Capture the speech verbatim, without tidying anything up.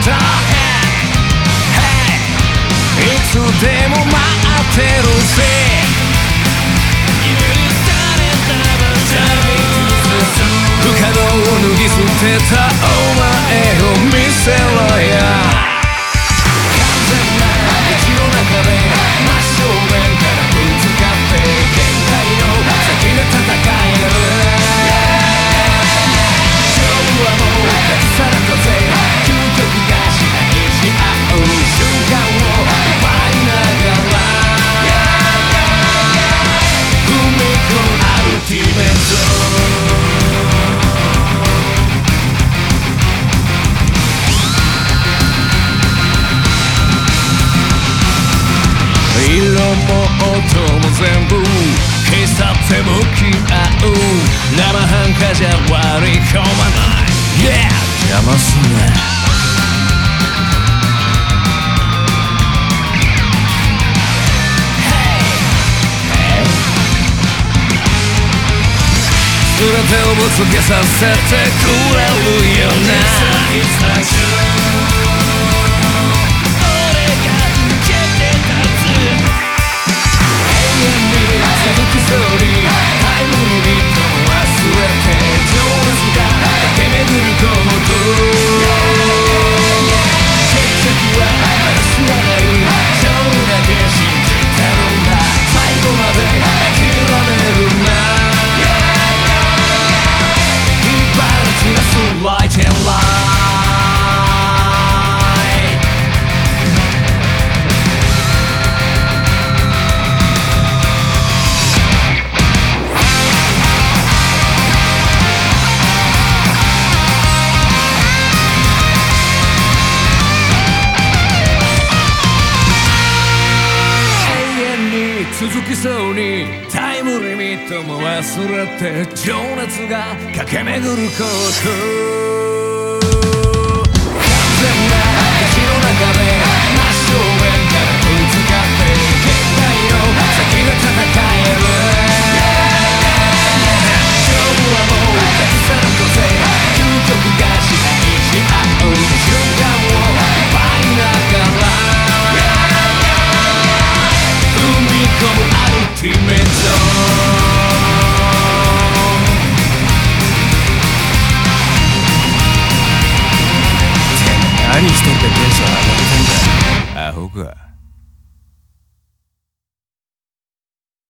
た Hey, hey いつでも待ってるぜ不可能を脱ぎ捨てたお前を見せろや完全な道の中で真正面からぶつかって限界の先で戦える勝負はもう勝ち去ったぜ究極が支配し合う瞬間を奪いながら踏み込むアルティメット色も音も全部消し去って向き合う生半可じゃ割り込まない Yeah 邪魔すんな全てをぶつけさせてくれるよな続きそうにタイムリミットも忘れて情熱が駆け巡ること完全な街の中で真正面からぶつかって限界の先が戦える勝負はもう勝ち去ったぜ究極が支配し合う瞬間を奪いながら踏み込むアルティメット何一人でテンション上がってんだアホか